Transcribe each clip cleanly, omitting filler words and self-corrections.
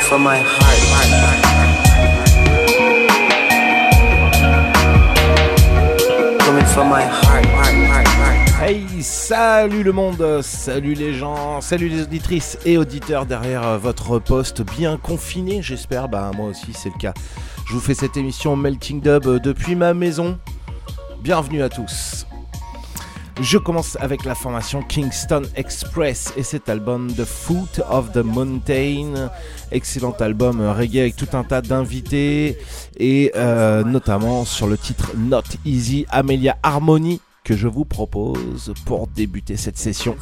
from my heart. Coming from my heart. Hey, salut le monde, salut les gens, salut les auditrices et auditeurs derrière votre poste bien confiné, j'espère, moi aussi c'est le cas. Je vous fais cette émission Melting Dub depuis ma maison. Bienvenue à tous. Je commence avec la formation Kingston Express et cet album The Foot of the Mountain, excellent album reggae avec tout un tas d'invités et notamment sur le titre Not Easy, Amelia Harmony que je vous propose pour débuter cette session.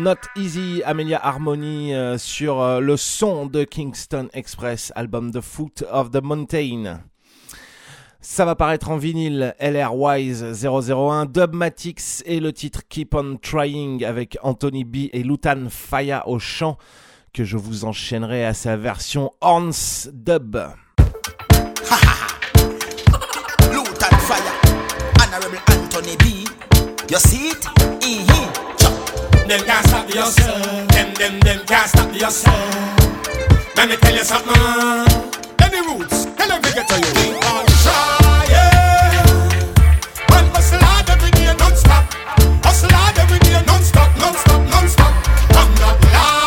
Not Easy, Amelia Harmony sur le son de Kingston Express, album The Foot of the Mountain. Ça va paraître en vinyle, LR Wise 001, Dubmatix et le titre Keep on Trying avec Anthony B et Lutan Fyah au chant, que je vous enchaînerai à sa version Horns Dub. Lutan Fyah, Honorable Anthony B, you see it? Them can't stop the hustle. Them can't stop the hustle. Let me tell you something. Any roots, tell them to get to you. Keep on trying. One hustle hard every day, non-stop. Hustle hard every day, non-stop, non-stop, non-stop. I'm not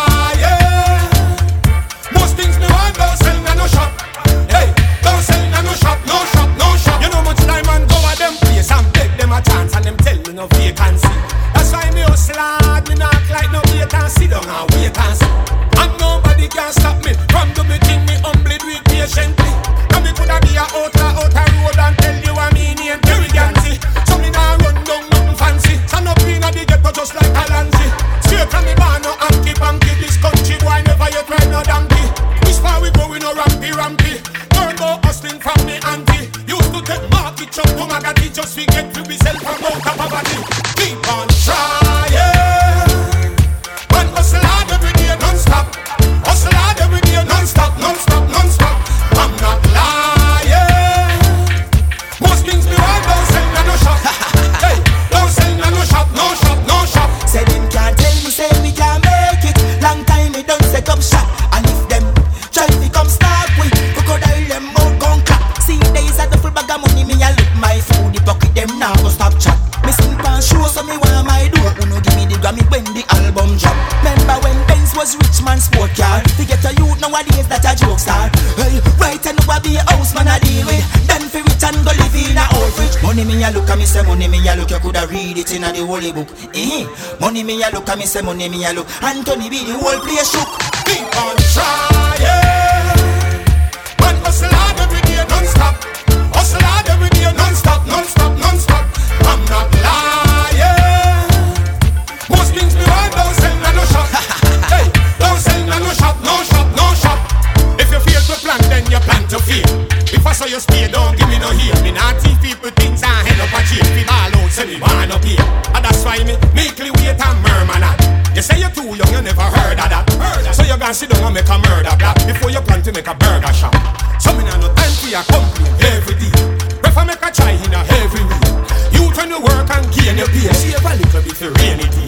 lying. Most things me want, don't sell in no shop. Hey, don't sell in no shop, no shop, no shop. You know much time and go at them place and beg them a chance and them tell me no vacancy. That's why me hustle hard, me not like no wait and sit down and wait and see. And nobody can stop me from do me thing, me humbly do it patiently. Now me coulda be a outer road and tell you I'm in and arrogancy. So me nah run down nothing fancy. Stand up inna the ghetto just like a Lanzi. Straight from me bar no hanky-panky. This country boy never yet ride no donkey. Which far we go we no rampy. Learn more hustling from me auntie. Used to take market chop to Magadi just to get to be self from out of poverty. Keep on trying. One hustle hard every day non-stop. Hustle hard every day non-stop, non-stop, non-stop. I'm not lying. Most things me want don't sell in no shop. Hey, don't sell in no shop, no shop, no shop. Say them can't tell me say we can't make it. Long time me don't set up shop. And if them try to come start with crocodile them out gon' clap. See days at the full bag of money me a look my food the pocket them now go stop chat. Me sing pan show so me want my door. Who no give me the Grammy when the album drop. Remember when Benz was rich man sport car. To get a youth nowadays that a joke star. Hey, right and now be a house man a deal with. Then fi rich and go live in a old fridge. Money me a look and me say money me a look. You coulda read it in a the holy book. Money me a look and me say money me a look. Anthony B the whole place shook. Keep on trying. One hustle hard every day non-stop. Hustle hard every day non-stop, non-stop, non-stop. I'm not lying. Most things me want don't sell in no shop. Hey, don't sell in no shop, no shop, no shop. If you fail to plan, then you plan to fail. If I saw you stay, don't give me no heel. Me not teach people things and head up a jail. Fit all out, say me want up here. And that's why me meekly wait and murmur that. You say you're too young, you never heard of that. So you gonna sit down and make a murder black before you plan to make a burger shop. So me nah no time for your complaint every day. Prefer make a try in a heavy way. You turn your work and gain your pay. Save a little bit for rainy day.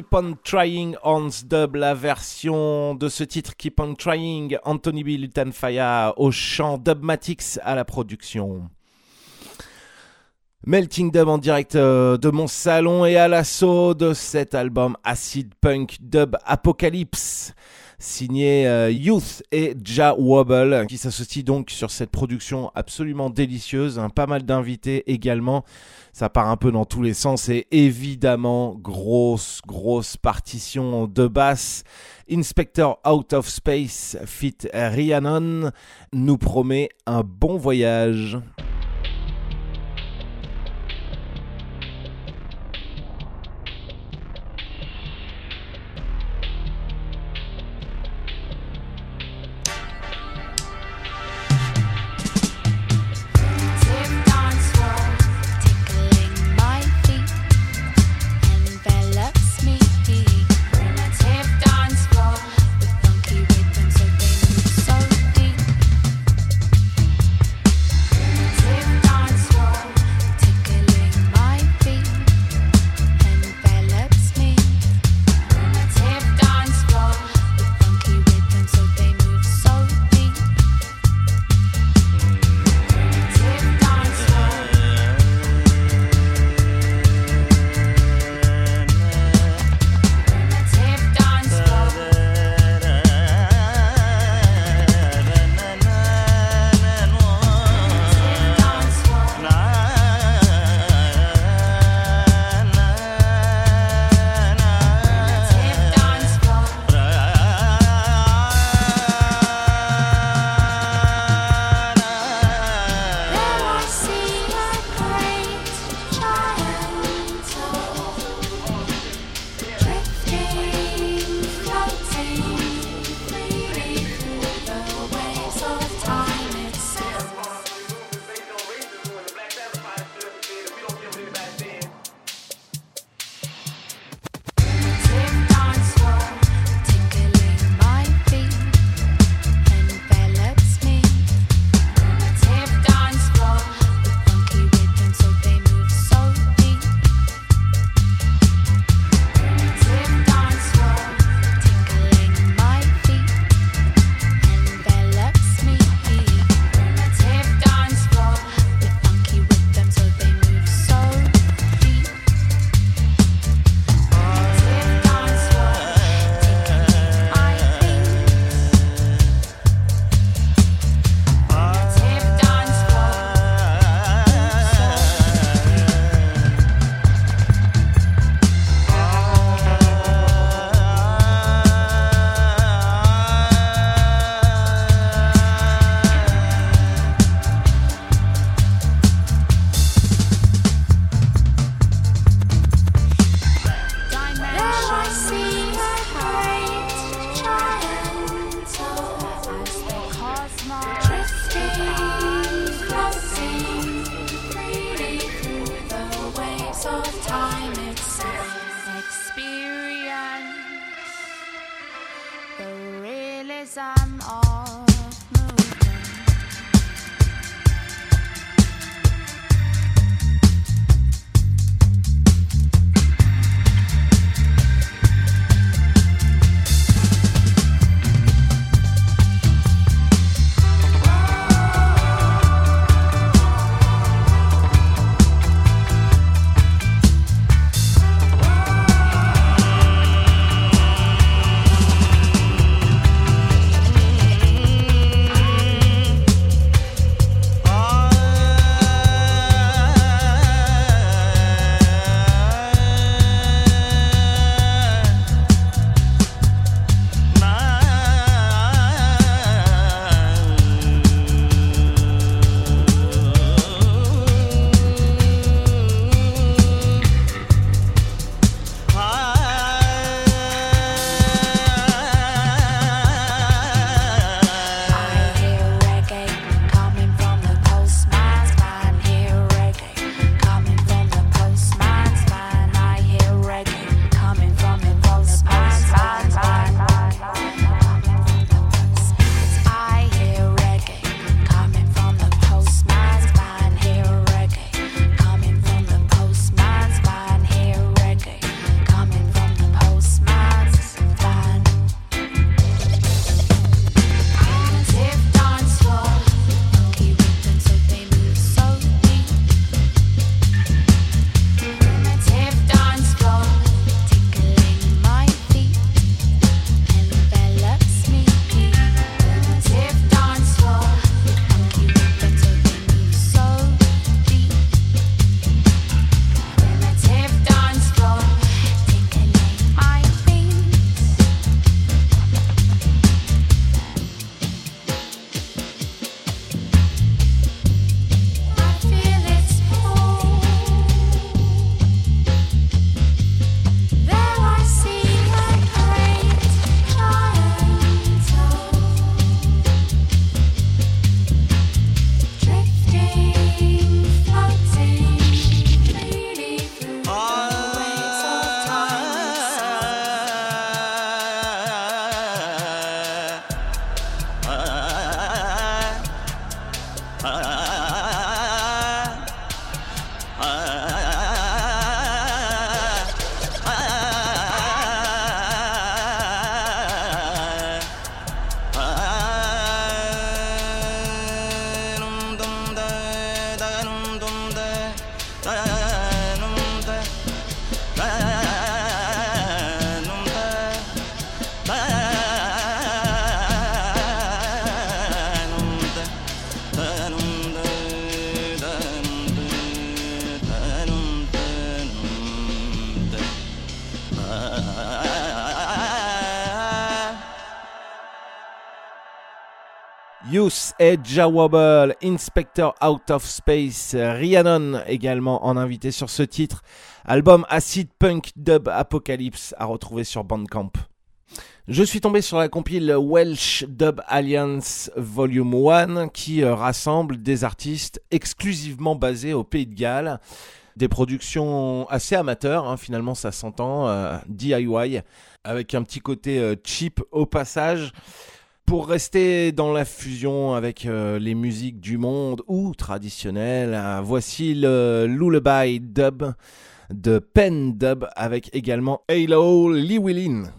Keep on Trying Hans Dub, la version de ce titre Keep on Trying, Anthony B. Lutanfaya au chant, Dubmatix à la production. Melting Dub en direct de mon salon et à l'assaut de cet album Acid Punk Dub Apocalypse, signé Youth et Ja Wobble, qui s'associe donc sur cette production absolument délicieuse, pas mal d'invités également, ça part un peu dans tous les sens et évidemment grosse partition de basse. Inspector Out of Space feat Rhiannon nous promet un bon voyage. Youth et Jawabble, Inspector Out of Space, Rhiannon également en invité sur ce titre. Album Acid Punk Dub Apocalypse à retrouver sur Bandcamp. Je suis tombé sur la compile Welsh Dub Alliance Volume 1 qui rassemble des artistes exclusivement basés au Pays de Galles. Des productions assez amateurs, hein, finalement ça s'entend, DIY, avec un petit côté cheap au passage. Pour rester dans la fusion avec les musiques du monde ou traditionnelles, voici le Lullaby Dub de Pen Dub avec également Halo Llewellyn.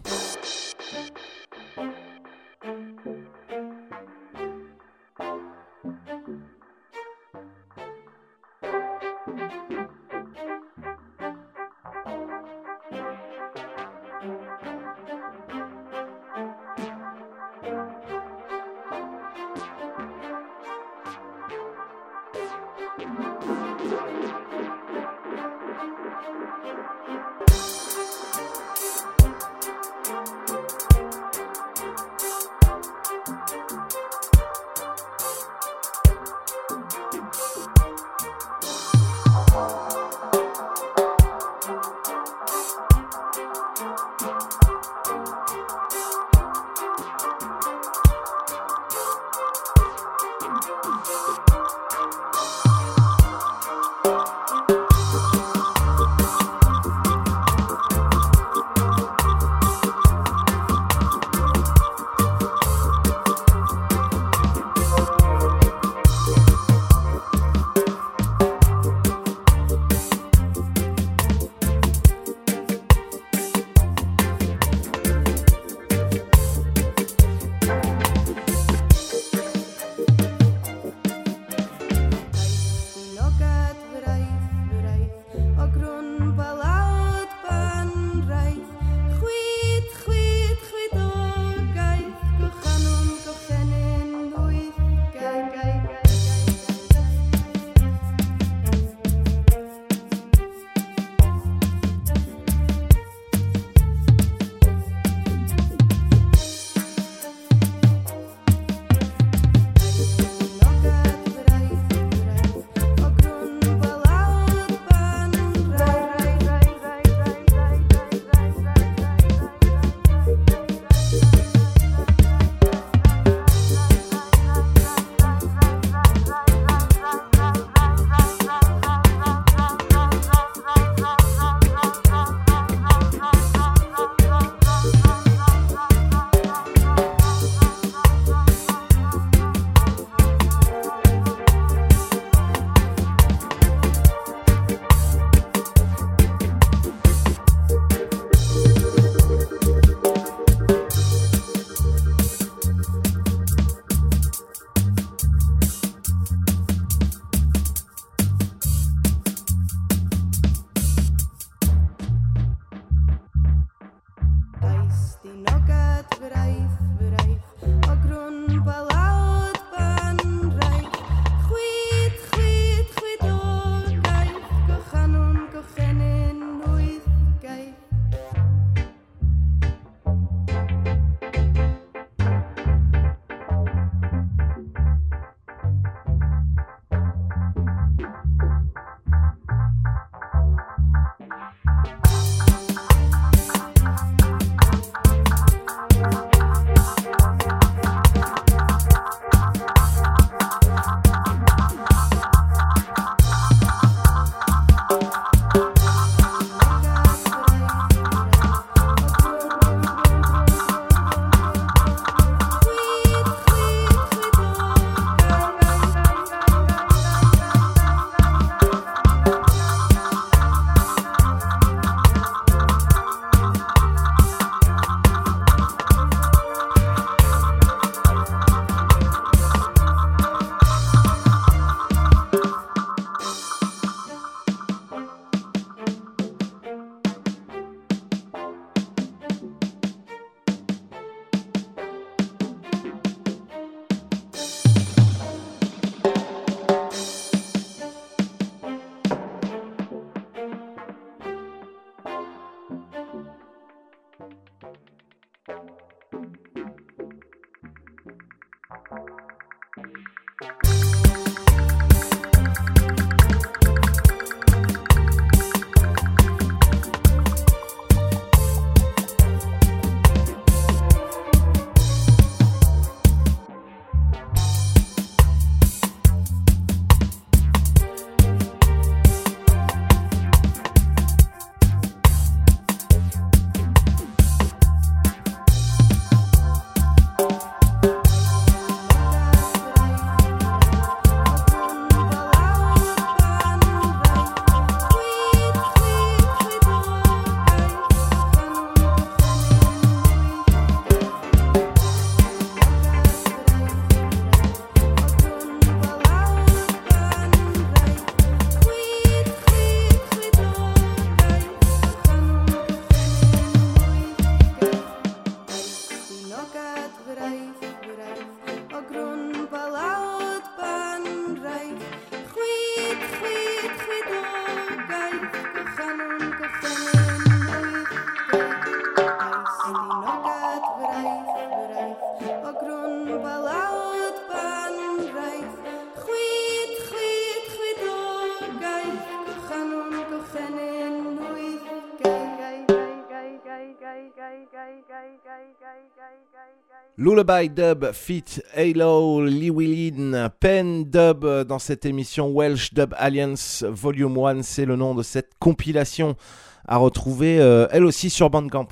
Lullaby Dub feat. Halo, Llewellyn, Pen Dub dans cette émission Welsh Dub Alliance Volume 1, c'est le nom de cette compilation à retrouver elle aussi sur Bandcamp.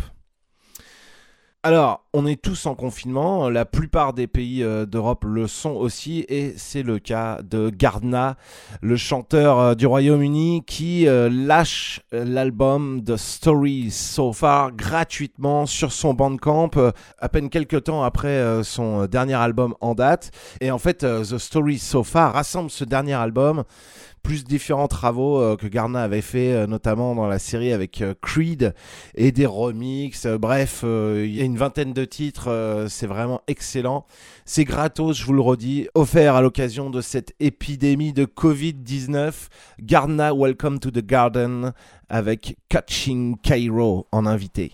Alors, on est tous en confinement, la plupart des pays d'Europe le sont aussi, et c'est le cas de Gardna, le chanteur du Royaume-Uni qui lâche l'album The Story So Far gratuitement sur son Bandcamp, à peine quelques temps après son dernier album en date. Et en fait, The Story So Far rassemble ce dernier album, plus différents travaux que Gardna avait fait, notamment dans la série avec Creed, et des remixes, bref, il y a une vingtaine de titres, c'est vraiment excellent. C'est gratos, je vous le redis, offert à l'occasion de cette épidémie de Covid-19. Gardna, Welcome to the Garden, avec Catching Cairo en invité.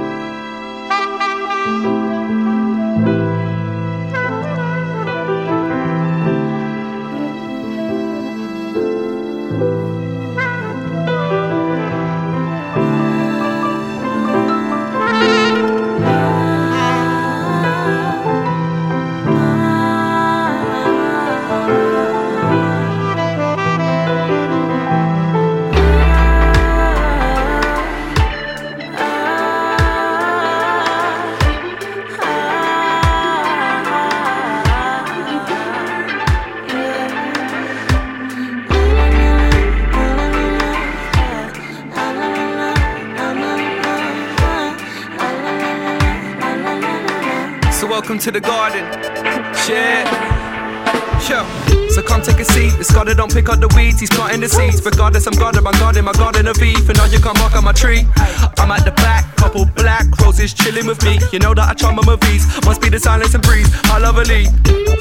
Welcome to the garden. Shit. Yo. So come take a seat. The scholar don't pick up the weeds, he's planting the seeds. Regardless, I'm guarded, my garden of beef. And now you can't bark on my tree. I'm at the back, couple black roses chilling with me. You know that I charm my movies. Must be the silence and breeze. I love a lead.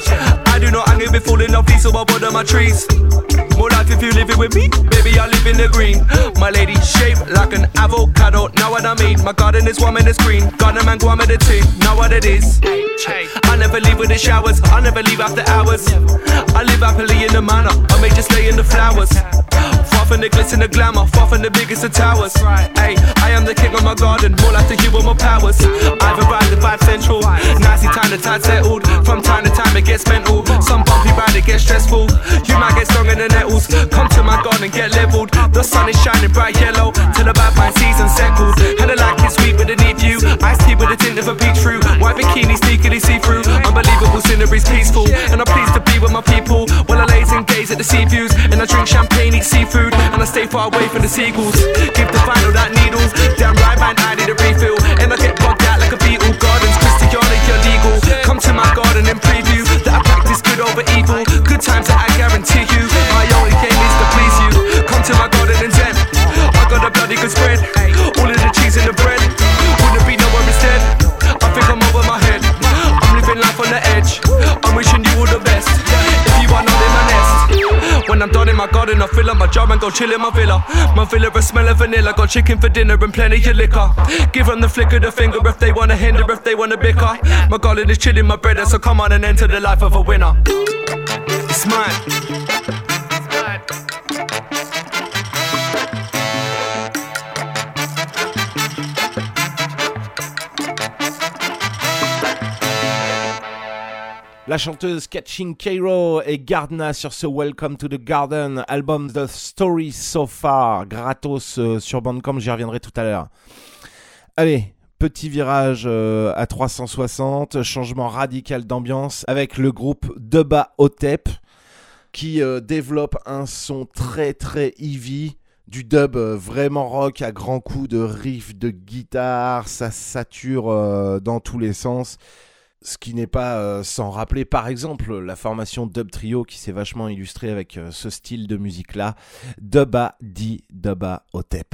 I do not hang it falling off these, so I water my trees. More life if you living with me, baby, I live in the green. My lady shaped like an avocado, know what I mean? My garden is warm and it's green. Garden man, go on with the team, know what it is. I never leave with the showers, I never leave after hours. I live happily in the manor, I may just stay in the flowers. Far from the glitz and the glamour, far from the biggest of towers. Hey, I am the king of my garden, more like the hue of my powers. I've arrived at 5 Central, nicey time the tide settled. From time to time it gets mental, some bumpy ride it gets stressful. You might get stung in the nettles, come to my garden get leveled. The sun is shining bright yellow, till the bad mind season settled. And the light is sweet with a neat view, iced tea with a tint of a peach fruit. White bikini sneakily see-through, unbelievable scenery's peaceful. And I'm pleased to be with my people, while I laze and gaze at the sea views. And I drink champagne, eat seafood, and I stay far away from the seagulls. Give the final that needle, damn right man, I need a refill. And I get bugged out like a beetle, gardens Christianic illegal. Come to my garden and preview, that I practice good over evil. Good times that I guarantee you, my only game is to please you. Come to my garden and zen, I got a bloody good spread. All of the cheese and the bread, wouldn't be nowhere instead. I think I'm over my head, I'm living life on the edge. I'm wishing you all the best, if you are not in my nest. When I'm done in my garden, I fill up my jar and go chill in my villa. My villa a smell of vanilla, got chicken for dinner and plenty of liquor. Give them the flick of the finger if they wanna hinder, if they wanna bicker. My garden is chilling my brother, so come on and enter the life of a winner. It's mad. La chanteuse Catching Cairo et Gardna sur ce Welcome to the Garden, album The Story So Far, gratos sur Bandcamp, j'y reviendrai tout à l'heure. Allez, petit virage à 360, changement radical d'ambiance avec le groupe Deba Hotep qui développe un son très très heavy, du dub vraiment rock à grands coups de riffs de guitare, ça sature dans tous les sens. Ce qui n'est pas sans rappeler par exemple la formation Dub Trio qui s'est vachement illustrée avec ce style de musique là, Deba Hotep.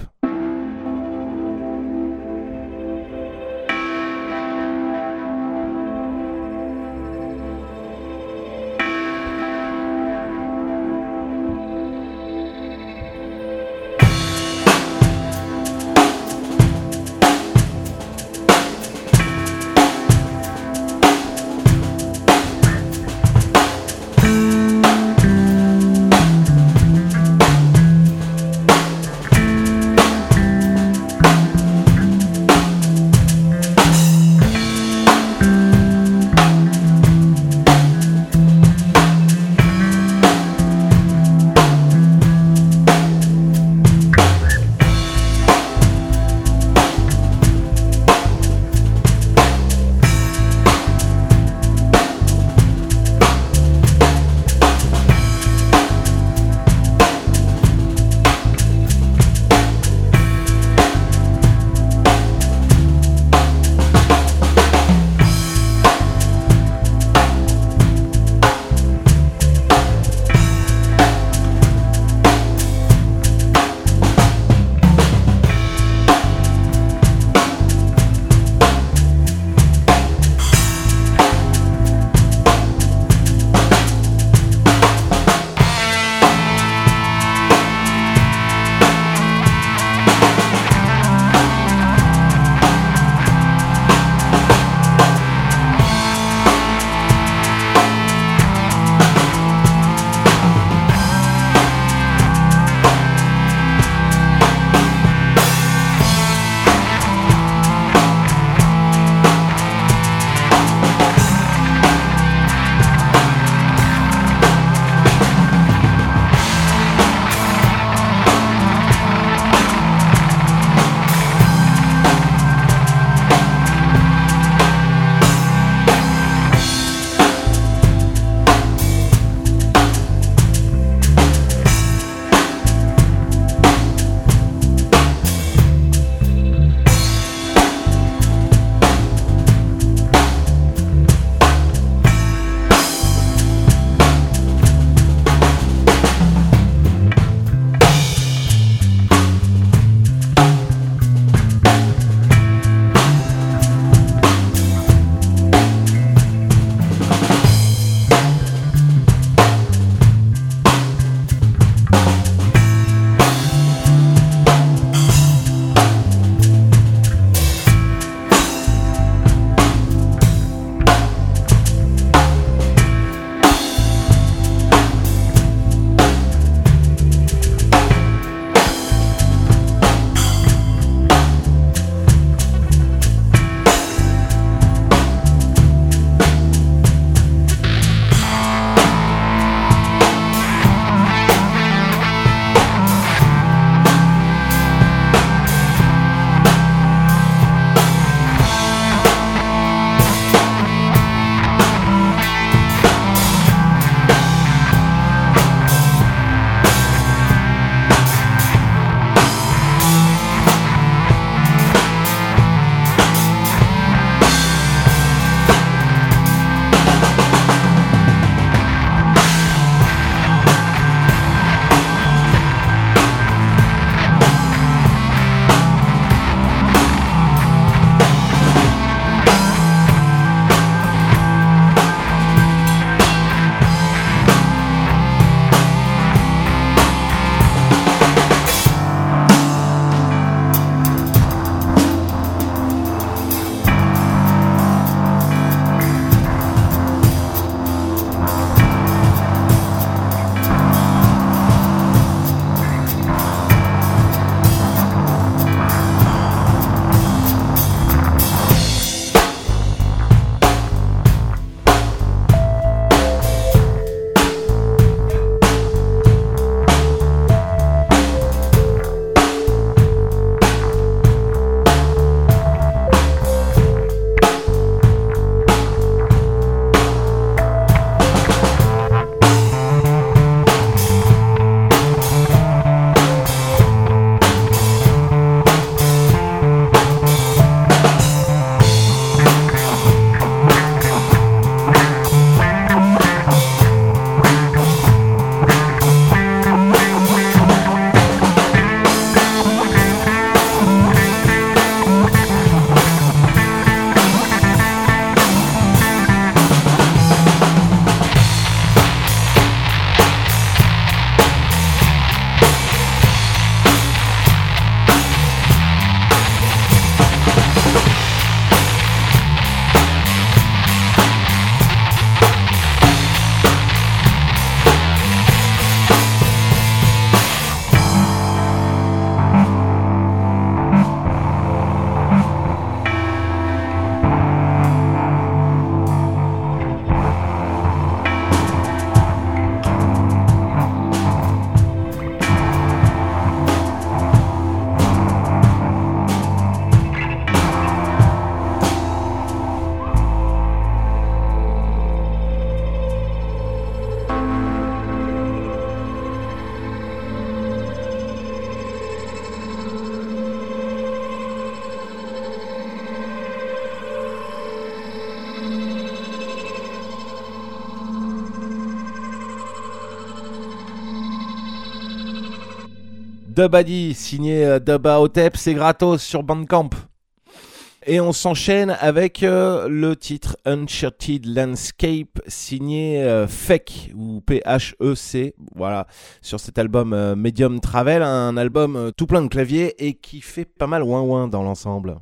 Dubadi, signé Dubba Hotep, c'est gratos sur Bandcamp. Et on s'enchaîne avec le titre Uncharted Landscape, signé Phek, ou P-H-E-C, voilà, sur cet album Medium Travel, un album tout plein de claviers et qui fait pas mal ouin-ouin dans l'ensemble.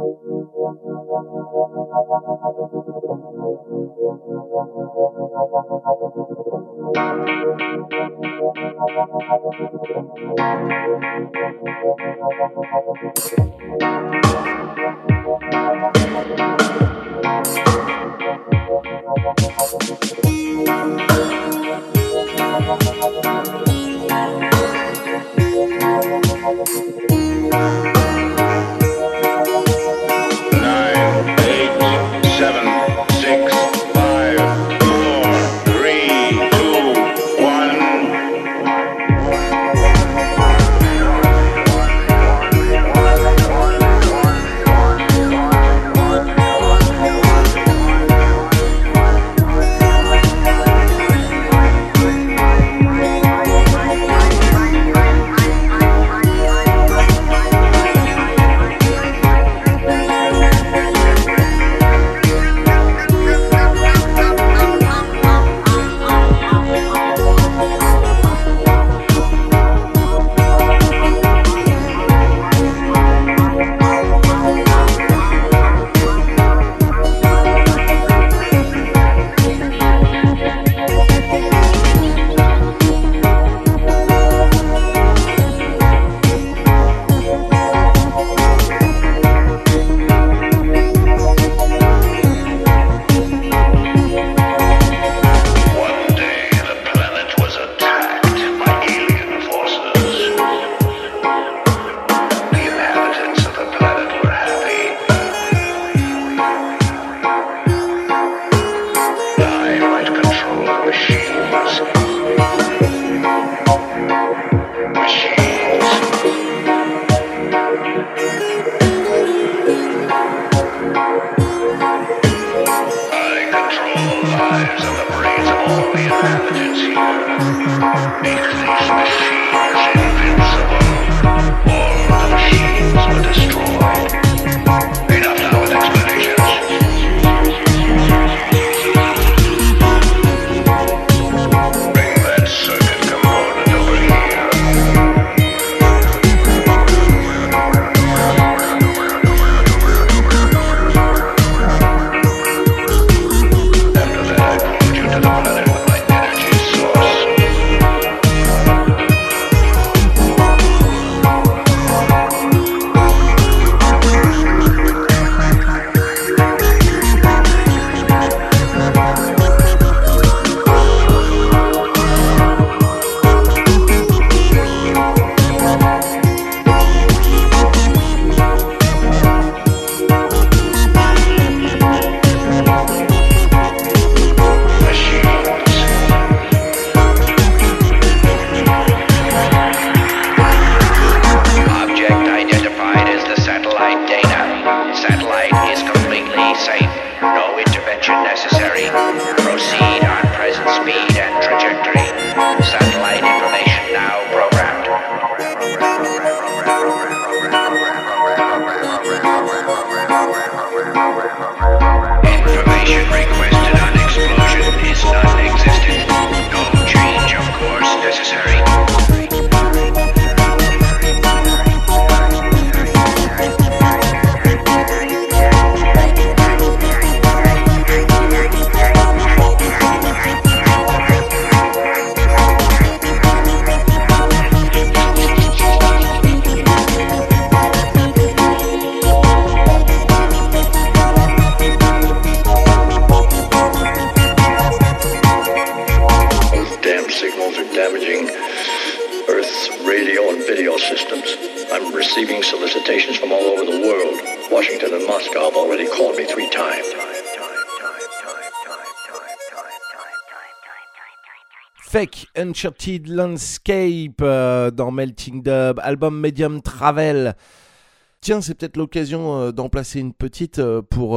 Phek, Uncharted Landscape dans Melting Dub, album Medium Travel. Tiens, c'est peut-être l'occasion d'en placer une petite pour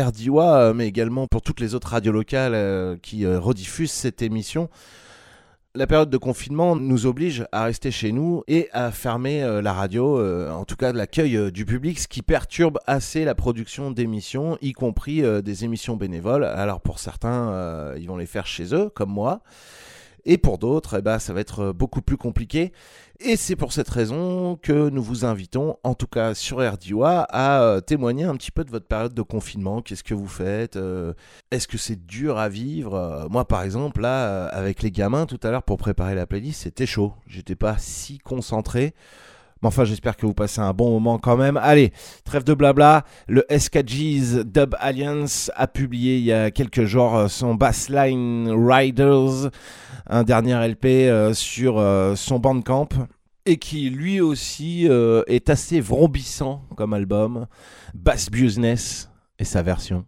RDIWA, mais également pour toutes les autres radios locales qui rediffusent cette émission. La période de confinement nous oblige à rester chez nous et à fermer la radio, en tout cas l'accueil du public, ce qui perturbe assez la production d'émissions, y compris des émissions bénévoles. Alors pour certains, ils vont les faire chez eux, comme moi, et pour d'autres, ça va être beaucoup plus compliqué. Et c'est pour cette raison que nous vous invitons, en tout cas sur RDOA, à témoigner un petit peu de votre période de confinement. Qu'est-ce que vous faites ? Est-ce que c'est dur à vivre ? Moi, par exemple, là, avec les gamins, tout à l'heure, pour préparer la playlist, c'était chaud. J'étais pas si concentré. Mais enfin, j'espère que vous passez un bon moment quand même. Allez, trêve de blabla. Le SKG's Dub Alliance a publié il y a quelques jours son Bassline Riders, un dernier LP sur son Bandcamp, et qui lui aussi est assez vrombissant comme album. Bass Business et sa version.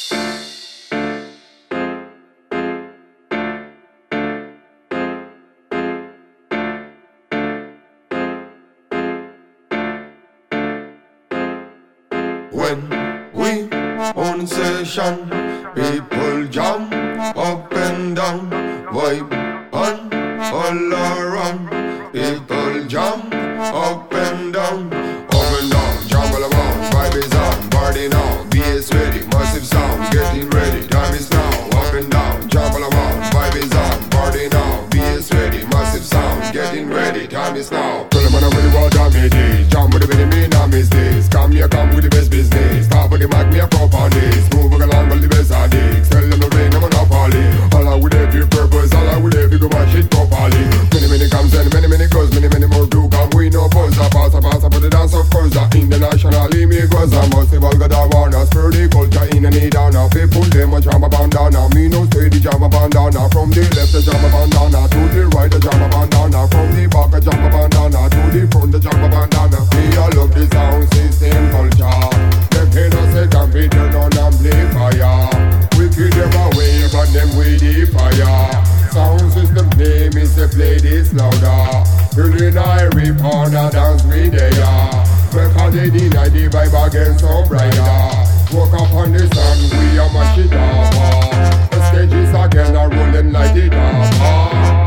When we on session, people jump up and down, vibe on all around. People jump up and down, jump all around. Vibe is on, party now, bass ready, massive sound, getting ready. Time is now, up and down, jump all around. Vibe is on, party now, bass ready, massive sound, getting ready. Time is now. Tell them I know really what I'm it. Jump with the rhythm, me now miss this. Come here, come with the best business. Stop with the mic, me a cup on this. Move along, well the best are dicks. Tell them no rain, I'm monopoly. All I with every purpose, all I with every go watch it properly. Many comes and many goes, many more do come. We know buzz, I pass for the dance of course. Internationally, me goes, I must have all got a warner. Spur the culture in and need down. People, them a jam a bandana. Me no steady jam a bandana. From the left, a jam a bandana. To the right, a jam a bandana. From the back, a jam a bandana. To the front, a jam a bandana. Me I love the sound system culture. Them haters say can be turn on amplifier. We keep them away, but them with the fire. Sound system name is to play this louder. Early night we on a dance with they are. Because they deny the vibe again so brighter. Woke up on the sun, we a mash it up. The stages again are rolling like the top.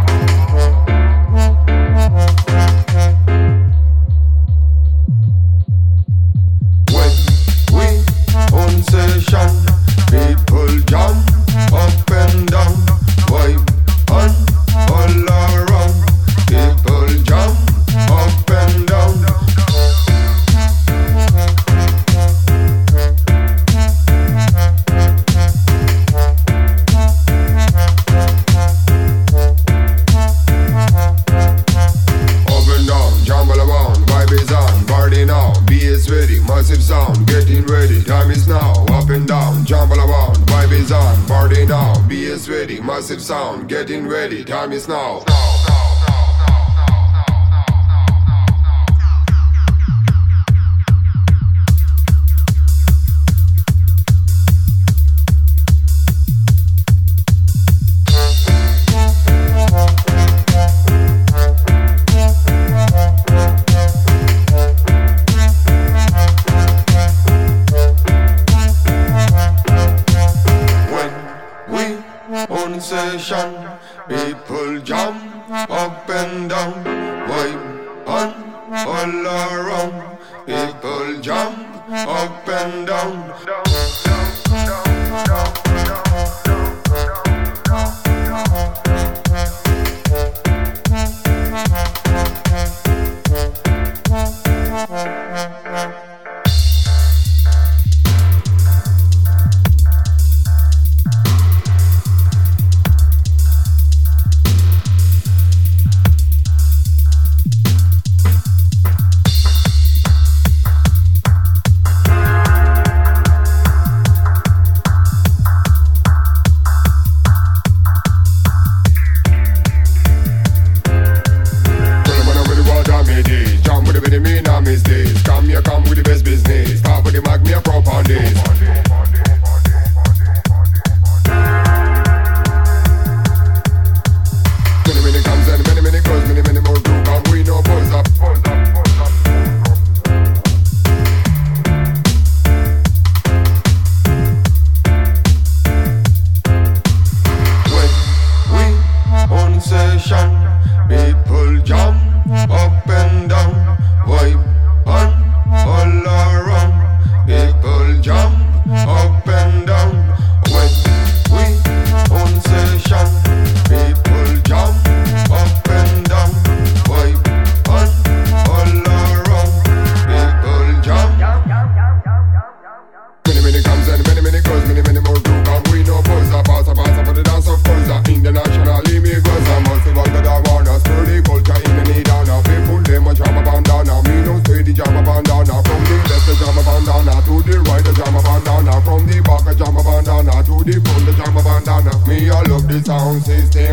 On session, people jump up and down, vibe on all around. People jump up and down. Up and down, jump all around, vibe is on, party now, bass ready, massive sound, getting ready. Time is now, up and down, jump all around, vibe is on, party now, bass ready, massive sound, getting ready, time is now. Session, people jump up and down, vibe on all around. People jump up and down.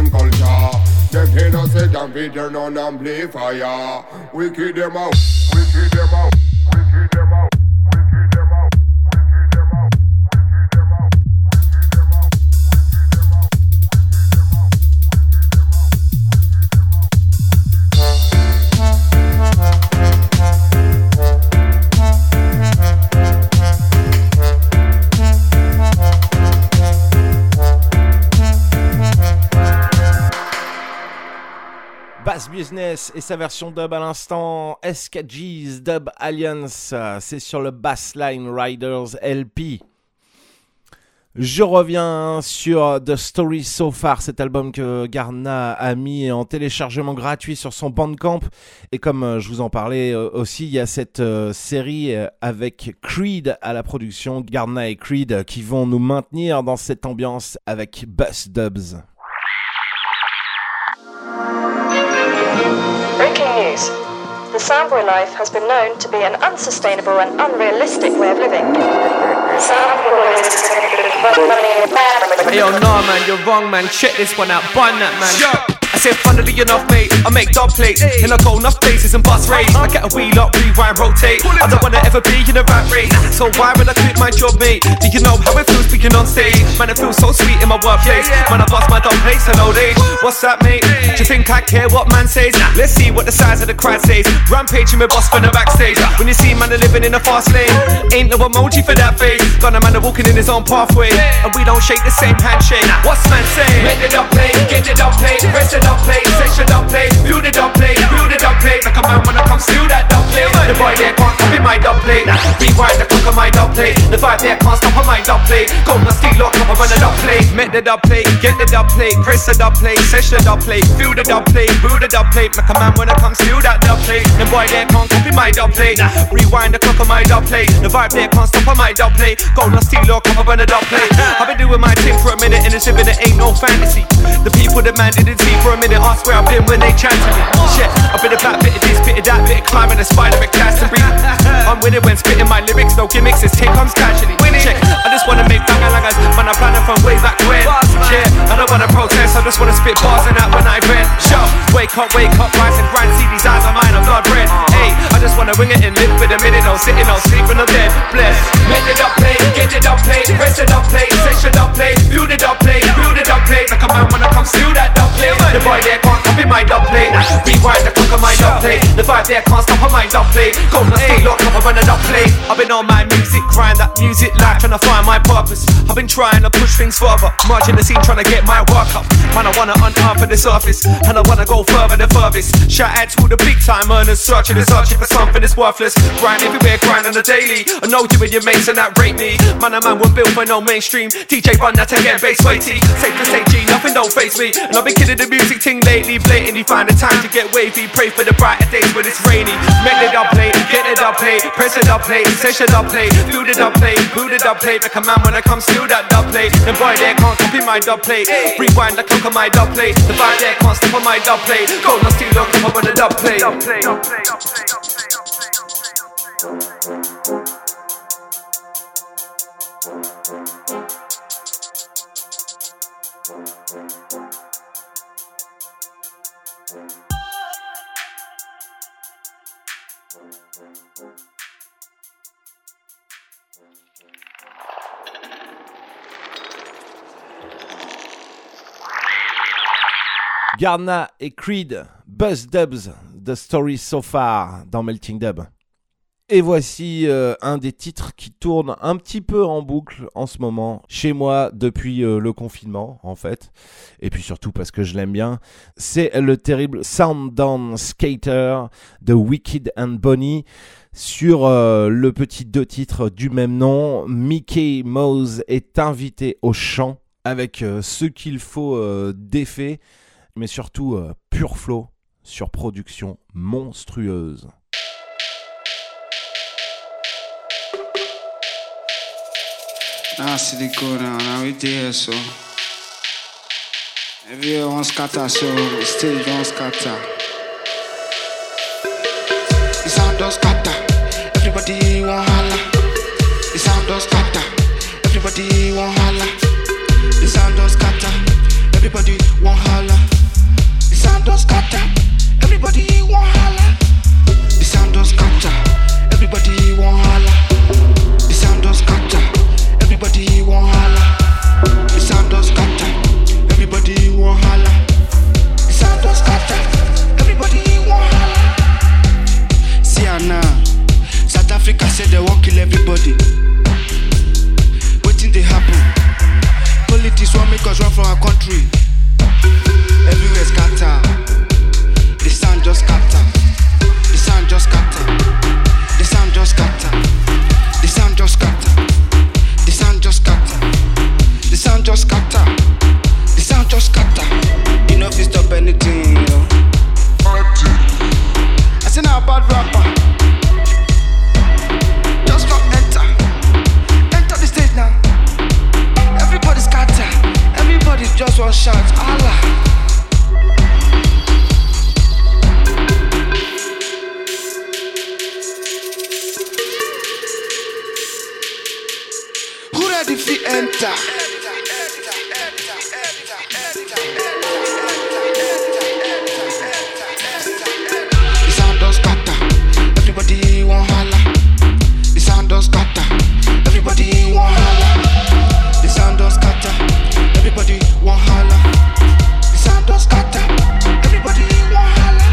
them culture. Them hear no say them beat turn on amplifier. We keep them out, we keep them out, we keep them out. Bass Business et sa version dub à l'instant, SKG's Dub Alliance, c'est sur le Bassline Riders LP. Je reviens sur The Story So Far, cet album que Garna a mis en téléchargement gratuit sur son Bandcamp. Et comme je vous en parlais aussi, il y a cette série avec Creed à la production, Garna et Creed, qui vont nous maintenir dans cette ambiance avec Bass Dubs. Breaking news. The Soundboy life has been known to be an unsustainable and unrealistic way of living. Soundboy is Hey yo, nah man, you're wrong man, check this one out, bun that man. I said funnily enough mate, I make dub plates and I go enough places and bust rage. I get a wheel up, rewind, rotate. I don't wanna ever be in a rat race, so why would I quit my job mate? Do you know how it feels speaking on stage? Man, it feels so sweet in my workplace. Man, I bust my dub plates at old age. What's that mate? Do you think I care what man says? Let's see what the size of the crowd says. Rampaging my boss from the backstage. When you see man living in a fast lane, ain't no emoji for that face. Got a man walking in his own pathway, and we don't shake the same handshake. What's man saying? Make the dub play, get the dub play, press the dub play, session dub play, feel the dub play, feel the dub play. Like a man when I come steal that dub play. The boy there can't copy my dub play. Rewind the clock on my dub play. The vibe there can't stop on my dub play. Go now steal lock up on the dub play. Make the dub play, get the dub play, press the dub play, session dub play, feel the dub play, feel the dub play. Like a man when I come steal that dub play. The boy there can't copy my dub play. Rewind the clock on my dub play. The vibe there can't stop on my dub play. Go now steal lock up on the dub play. I've been doing my thing for a minute and it's living it ain't no fantasy. The people demanded it see for a minute. Ask where I've been when they chat to me. Shit, I've been about bit of this, bit of that, bit of climbing a spider, bit cast and breathe. I'm with it when spitting my lyrics, no gimmicks, this take comes casually. Check, I just wanna make bang-a-langers, man, I'm planning from way back when. Shit, I don't wanna protest, I just wanna spit bars and that when I vent. Show, wake up, rise and grind, see these eyes of mine, I'm God red. Hey, I just wanna wing it and live with a minute, no sitting, no sleeping, no dead. Bless, make the dub play, get the dub play, press the dub play, section dub play, feel the dub play, feel the dub play. Like a man when I come steal that dub play. The boy there can't copy my dub play. Rewind the clock on my dub play. The vibe there can't stop on my dub play. Go now stay locked up on the dub play. I've been on my music grind, that music life, trying to find my purpose. I've been trying to push things further, marching the scene, trying to get my work up. Man, I wanna unearth the surface, and I wanna go further the furthest. Shout out to the big time earners, searching for something that's worthless. Grind everywhere, grind on the daily. I know you and your mates and that rate me. Man, we're built for no mainstream. DJ run that again, bass weighty. Safe to say G, nothing don't face me. And I've been killing the music thing lately. Blatantly find the time to get wavy. Pray for the brighter days when it's rainy. Make the dub play, get the dub play, press the dub play, session dub play, do the dub play, do the dub play. Like a man when I come steal that dub play. The boy there can't copy my dub play. Rewind the clock on my dub play. The vibe there can't stop on my dub play. Go now steal lock up on the dub play. Garna et Creed, Buzz Dubs, The Story So Far dans Melting Dub. Et voici un des titres qui tourne un petit peu en boucle en ce moment chez moi depuis le confinement en fait, et puis surtout parce que je l'aime bien. C'est le terrible Sounddown Skater de Wicked and Bonnie sur le petit 2 titres du même nom. Mickey Mouse est invité au chant avec ce qu'il faut d'effets, mais surtout pur flow sur production monstrueuse. I see the go down, now we there, so everyone scatter, so the stage don't scatter. The sound don't scatter, everybody want holla. The sound don't scatter, everybody want holla. The sound don't scatter, everybody want holla. The sound don't scatter, everybody want holla. The sound don't scatter, everybody want holla. The sound don't scatter, everybody want holla. The sound don't scatter, everybody want holla. The sound don't scatter, everybody want holla. See now, South Africa said they won't kill everybody. Waiting they happen. Politics won't make us run from our country. Everywhere scatter. The sound just scatter. The sound just scatter. The sound just scatter. The sound just scatter. The sound just scatter. The sound just scatter. The sound just scatter. You know if you stop anything, you know. I say now a bad rapper. Just come enter. Enter the stage now. Everybody scatter. Everybody just one shout. Allah. Who ready fi enter? The sound don't scatter. Everybody want holla. The sound don't scatter. Everybody want holla. The sound don't scatter. Everybody want holla. The sound don't scatter. Everybody want holla.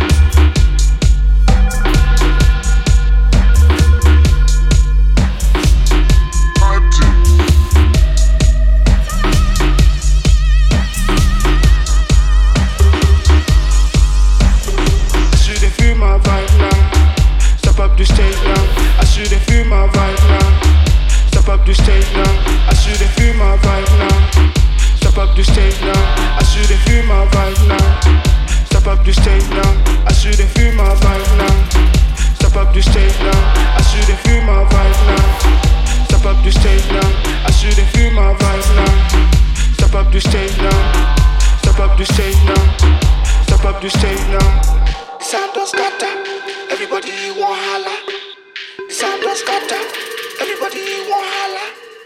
I should feel my vibe now. Step up the stage now. I should feel my vibe now. Step up the stage now. I should feel my vibe now. Step up the stage now. I should feel my vibe now. Step up the stage now. I should feel my vibe now. Step up the stage now. I should feel my vibe now. Step up the stage now. I should feel my vibe now. Step up the stage now. Step up the stage now. Step up the stage now. The sound don't scatter. Everybody want holla. The sound don't scatter. Everybody want holla.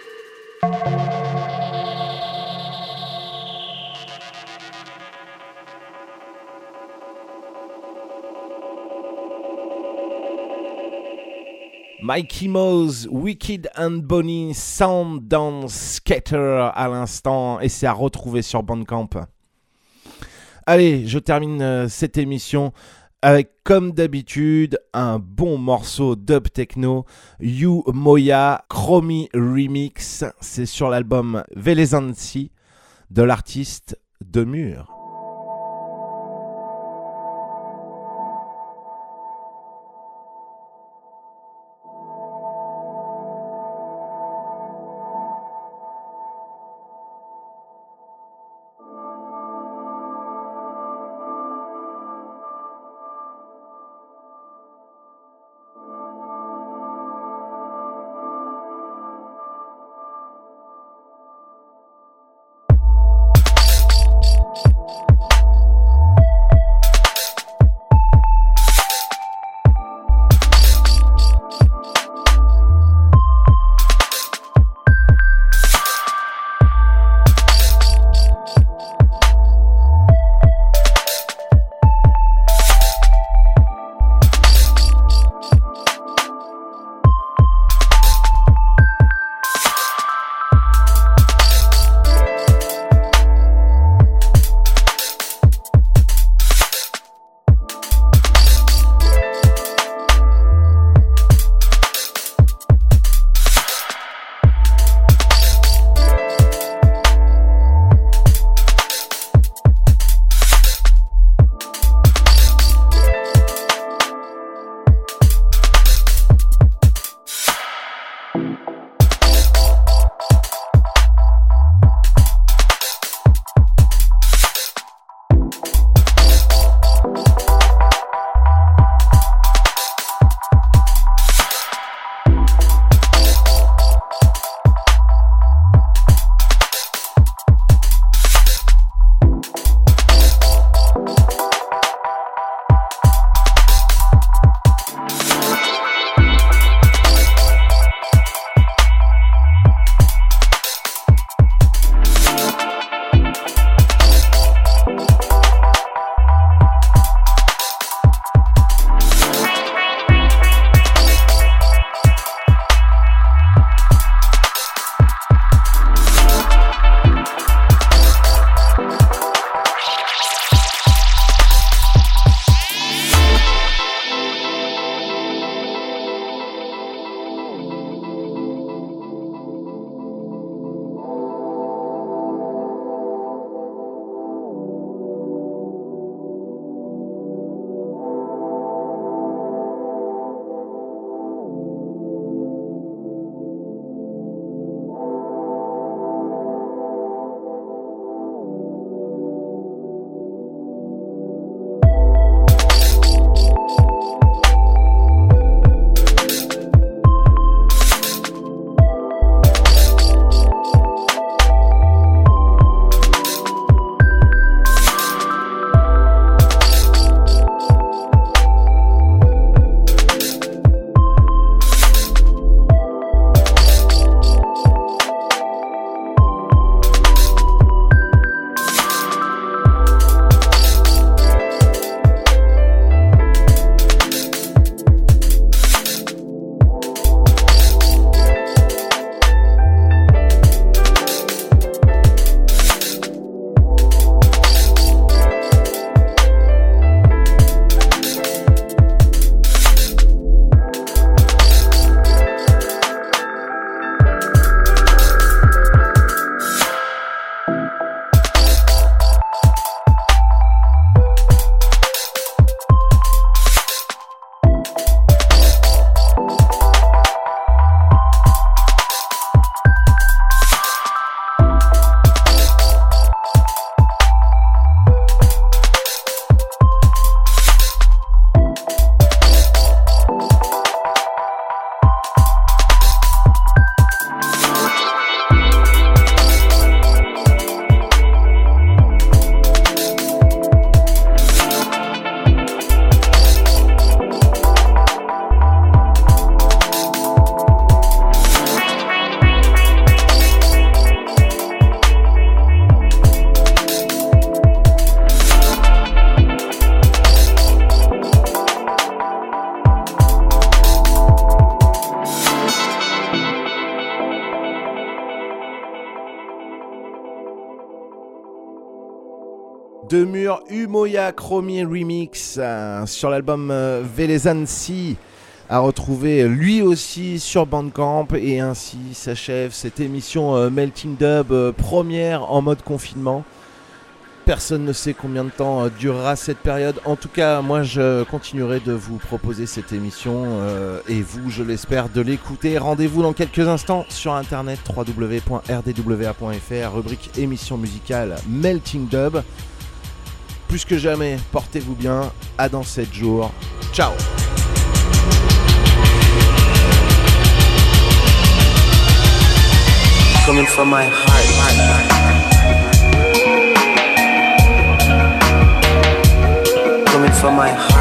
Mikey Mouse, Wicked and Bonnie, Sound Don't Scatter à l'instant, et c'est à retrouver sur Bandcamp. Allez, je termine cette émission avec, comme d'habitude, un bon morceau dub techno, You Moya Chromie Remix. C'est sur l'album Velezansi de l'artiste Demure. Demur Umoya Chromie Remix sur l'album Velezansi à retrouver lui aussi sur Bandcamp. Et ainsi s'achève cette émission Melting Dub première en mode confinement. Personne ne sait combien de temps durera cette période. En tout cas, moi je continuerai de vous proposer cette émission et vous, je l'espère, de l'écouter. Rendez-vous dans quelques instants sur internet www.rdwa.fr, rubrique émission musicale Melting Dub. Plus que jamais, portez-vous bien. À dans 7 jours. Ciao. Coming from my heart. Coming from my heart.